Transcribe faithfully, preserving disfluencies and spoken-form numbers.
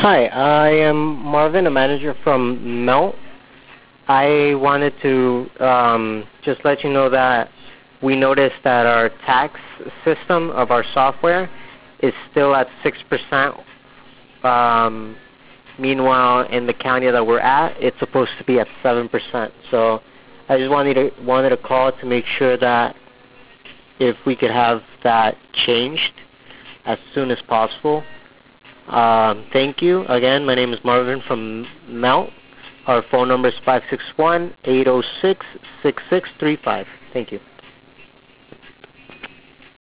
Hi, I am Marvin, a manager from Melt. I wanted to um, just let you know that we noticed that our tax system of our software is still at six percent. Um, meanwhile, in the county that we're at, it's supposed to be at seven percent. So I just wanted to, wanted to call to make sure that if we could have that changed as soon as possible. Um, thank you. Again, my name is Marvin from Melt. Our phone number is five six one, eight zero six, six six three five. Thank you.